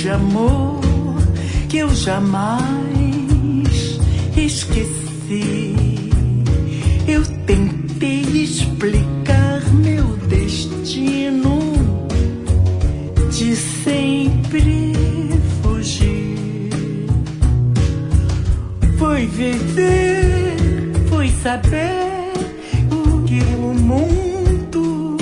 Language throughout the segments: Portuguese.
de amor que eu jamais esqueci. Eu tentei explicar meu destino de sempre fugir. Fui viver, fui saber o que o mundo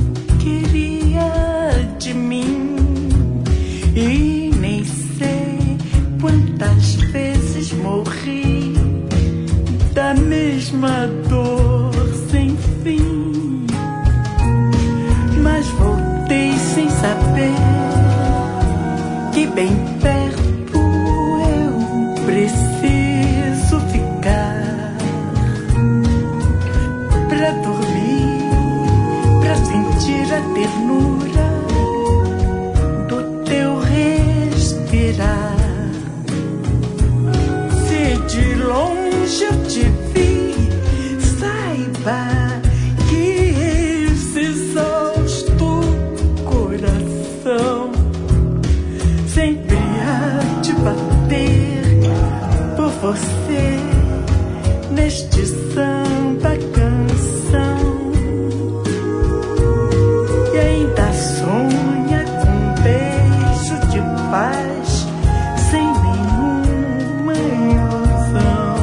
queria de mim. E nem sei quantas vezes morri da mesma dor sem fim. Mas voltei sem saber que bem perto eu preciso ficar pra dormir, pra sentir a ternura do teu respirar. Se de longe eu te vi, saiba que esse exausto coração sempre há de bater por você neste samba canção. E ainda sonha com um beijo de paz sem nenhuma ilusão.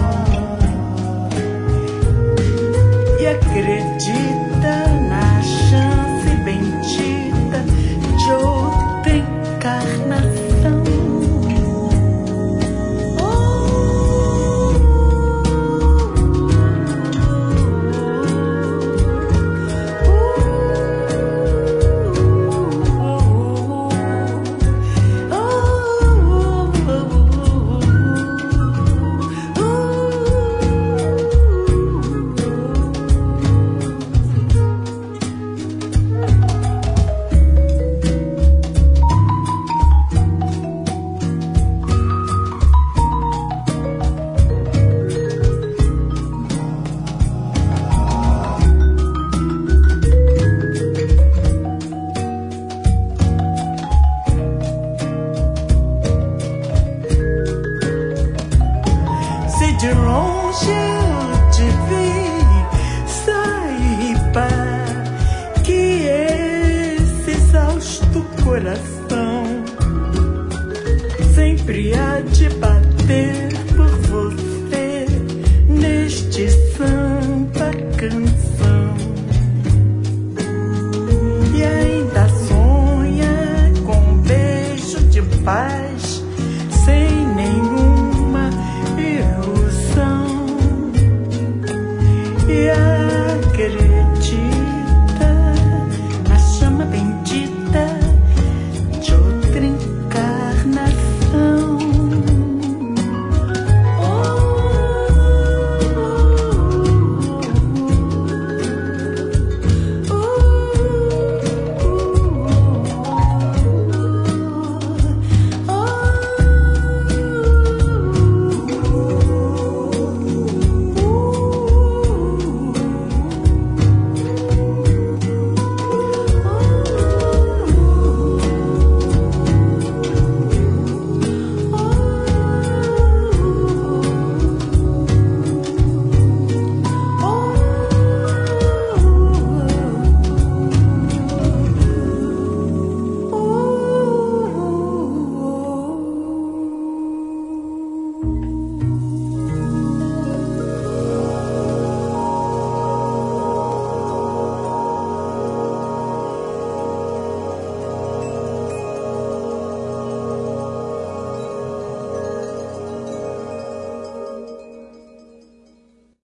E acredita na chance bendita de outra encarnação. De longe eu te vi, saiba que esse exausto coração sempre há de bater por você.